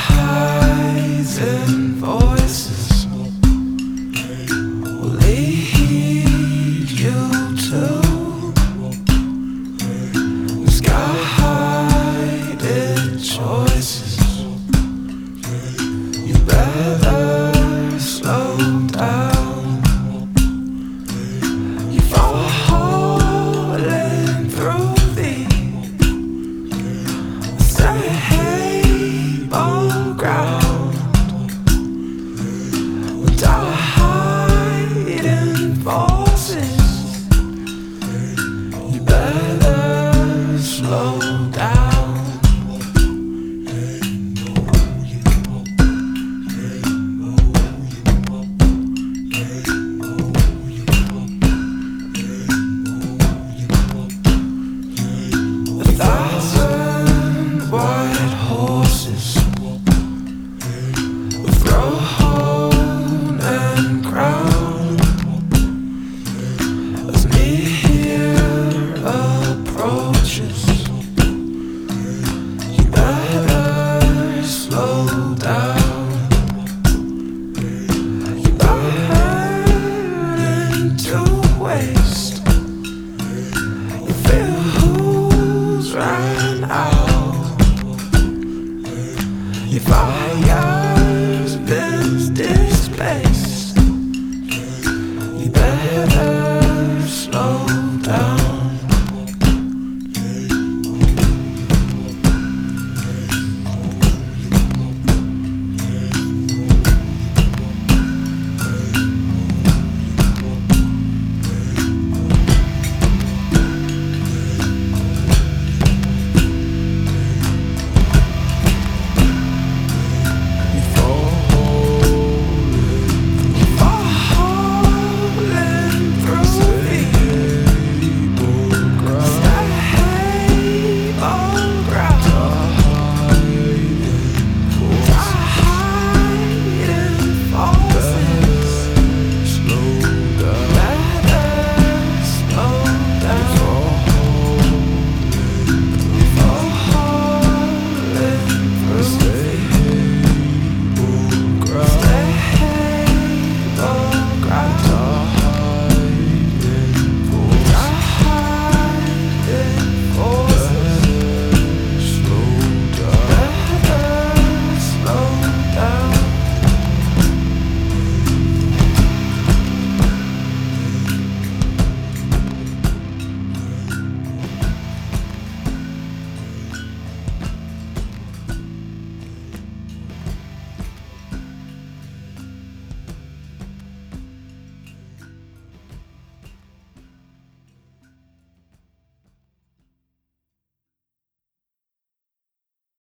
highs and voices will lead you to misguided choices. You better slow down. You falling through the stable ground with our hiding forces. You better slow down. White horses with throne and crown, as near approaches. You better slow down. You burn to waste. You feel who's ran out. Your fire's been displaced. You better